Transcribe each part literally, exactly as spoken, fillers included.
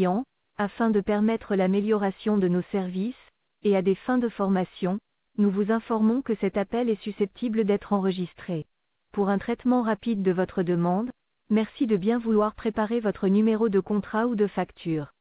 clients, afin de permettre l'amélioration de nos services, et à des fins de formation, nous vous informons que cet appel est susceptible d'être enregistré. Pour un traitement rapide de votre demande, merci de bien vouloir préparer votre numéro de contrat ou de facture.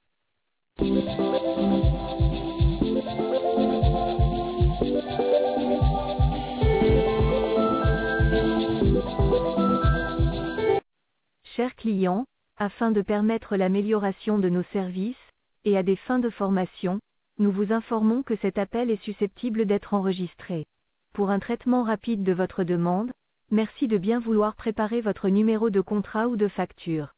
Chers clients, afin de permettre l'amélioration de nos services, et à des fins de formation, nous vous informons que cet appel est susceptible d'être enregistré. Pour un traitement rapide de votre demande, merci de bien vouloir préparer votre numéro de contrat ou de facture.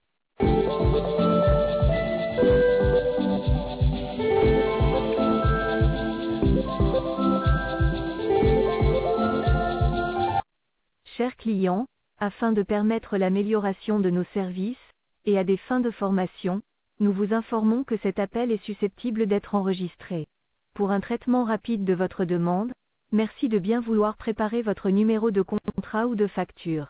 Chers clients, afin de permettre l'amélioration de nos services, et à des fins de formation, nous vous informons que cet appel est susceptible d'être enregistré. Pour un traitement rapide de votre demande, merci de bien vouloir préparer votre numéro de contrat ou de facture.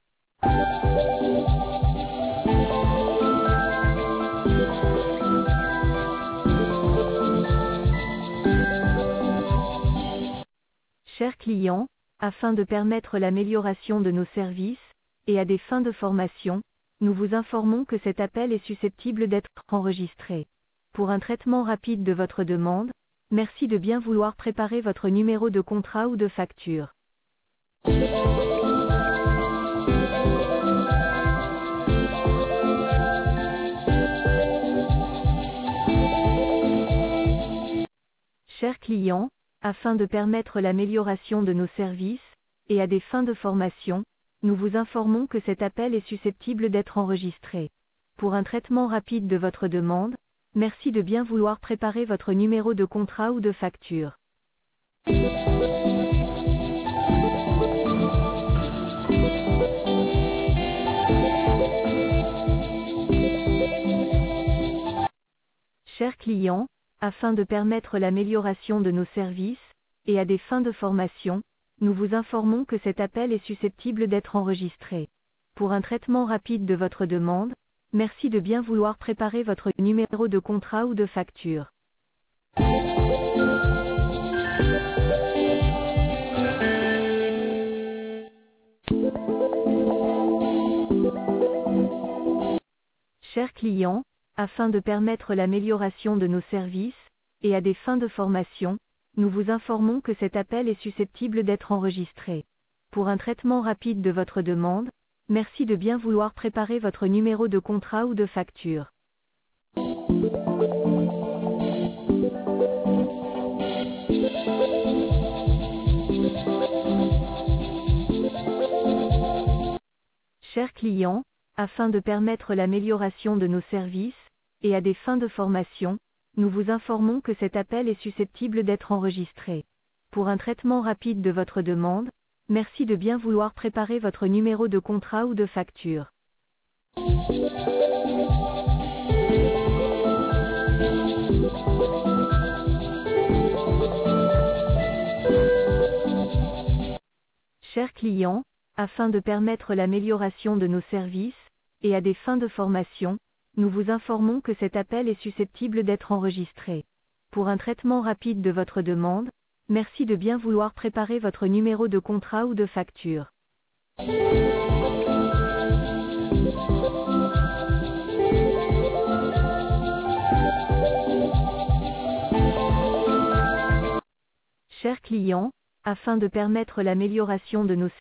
Chers clients, afin de permettre l'amélioration de nos services, et à des fins de formation, nous vous informons que cet appel est susceptible d'être enregistré. Pour un traitement rapide de votre demande, merci de bien vouloir préparer votre numéro de contrat ou de facture. Chers clients, afin de permettre l'amélioration de nos services, et à des fins de formation, nous vous informons que cet appel est susceptible d'être enregistré. Pour un traitement rapide de votre demande, merci de bien vouloir préparer votre numéro de contrat ou de facture. Chers clients, afin de permettre l'amélioration de nos services, et à des fins de formation, nous vous informons que cet appel est susceptible d'être enregistré. Pour un traitement rapide de votre demande, merci de bien vouloir préparer votre numéro de contrat ou de facture. Chers clients, afin de permettre l'amélioration de nos services, et à des fins de formation, nous vous informons que cet appel est susceptible d'être enregistré. Pour un traitement rapide de votre demande, merci de bien vouloir préparer votre numéro de contrat ou de facture. Chers clients, afin de permettre l'amélioration de nos services, et à des fins de formation, nous vous informons que cet appel est susceptible d'être enregistré. Pour un traitement rapide de votre demande, merci de bien vouloir préparer votre numéro de contrat ou de facture. Chers clients, afin de permettre l'amélioration de nos services, et à des fins de formation, nous vous informons que cet appel est susceptible d'être enregistré. Pour un traitement rapide de votre demande, merci de bien vouloir préparer votre numéro de contrat ou de facture. Chers clients, afin de permettre l'amélioration de nos